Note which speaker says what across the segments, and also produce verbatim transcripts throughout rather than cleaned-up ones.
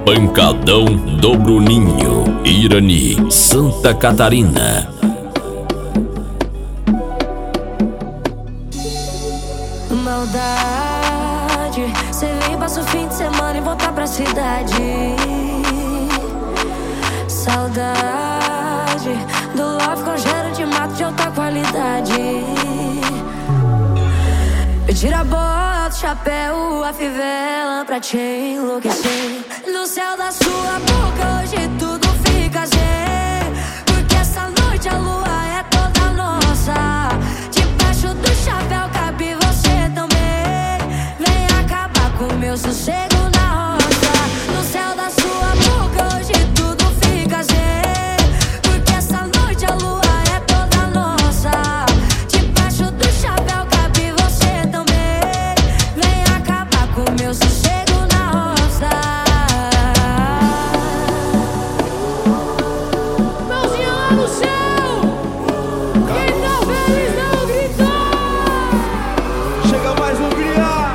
Speaker 1: Pancadão do Bruninho, Irani, Santa Catarina.
Speaker 2: Maldade, cê vem, passa o fim de semana e voltar pra cidade. Saudade do love com cheiro de mato de alta qualidade. Eu tiro a bota, o chapéu, a fivela pra te enlouquecer. No céu da sua boca hoje tudo fica zen, porque essa noite a lua é toda nossa. Debaixo do chapéu cabe você também. Vem acabar com o meu sossego na roça. No céu da sua boca hoje tudo fica zen, porque essa noite a lua é toda nossa. Debaixo do chapéu cabe você também. Vem acabar com o meu sossego na roça. Mãozinha lá no céu, quem tá feliz não gritou.
Speaker 3: Chega mais um criar.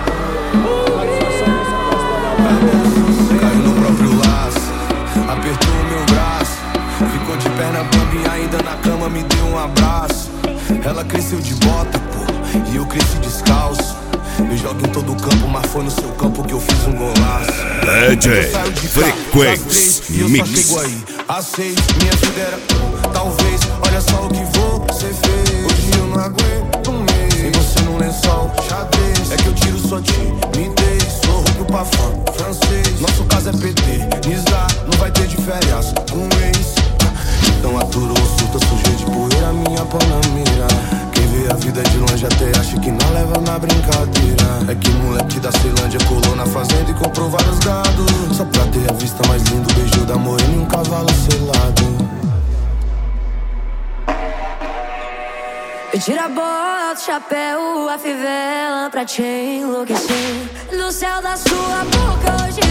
Speaker 4: Caiu no próprio laço, apertou o meu braço, ficou de perna bamba e ainda na cama me deu um abraço. Ela cresceu de bota, pô, e eu cresci descalço. Eu jogo em todo campo, mas foi no seu campo que eu fiz um golaço.
Speaker 1: D J Frequência Mix.
Speaker 4: Chego aí, às seis, minha vida era talvez, olha só o que você fez. Hoje eu não aguento um mês sem você no lençol, xadrez. É que eu tiro sua timidez, sou rouco pra fã, francês. Nosso caso é P T, Nizar, não vai ter de férias com ex. Então aturou o surto, sujei de poeira, minha pão na mira. Quem vê a vida de longe até acha que não leva na brincadeira. É que moleque da Ceilândia colou na fazenda e comprou vários gados, só pra ter a vista mais linda, o beijo da morena e um cavalo selado.
Speaker 2: Eu tiro a bota, o chapéu, a fivela pra te enlouquecer. No céu da sua boca hoje